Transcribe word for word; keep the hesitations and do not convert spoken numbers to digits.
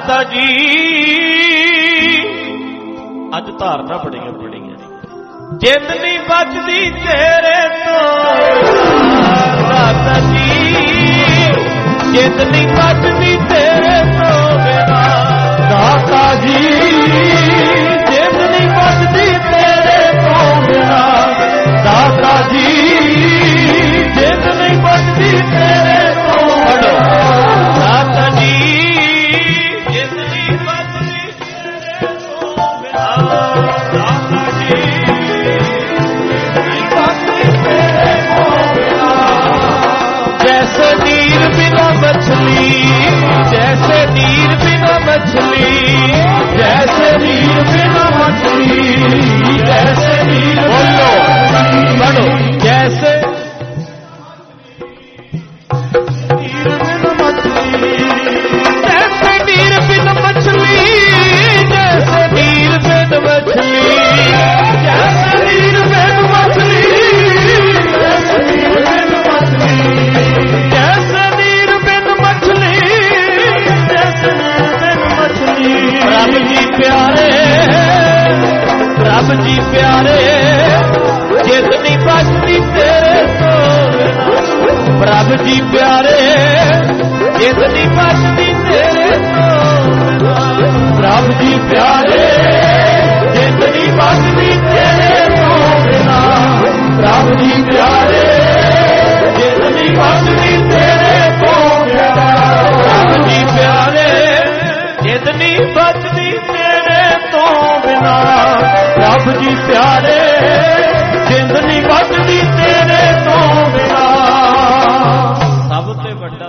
दाता जी अज धारना बड़िया बड़िया जिंद नहीं बचती तेरे तो दाता जी जिंद नहीं बचती तेरे तो बिना दाता जी जिंद नहीं बचती तेरे तो बिना दाता जी जिंद नहीं बचती तेरे तो दाता जी जिंद नहीं बचती तेरे तो बिना दाता जी नहीं बचती तेरे तो बिना जैसे नीर बिना मछली जैसे नीर बिना मछली जैसे नीर बिना मछली जैसे नीर बोलो पढ़ो जैसे नीर बिना मछली जैसे नीर बिना मछली जैसे नीर बिना मछली जैसे नीर बिना मछली जैसे नीर बिना मछली जैसे नीर बिन मछली जैसे नीर बिन मछली रब जी प्यारे रब जी प्यारे जिद नहीं बचती तेरे तो रब जी प्यारे जिद नहीं बचती तेरे तो रब जी प्यारे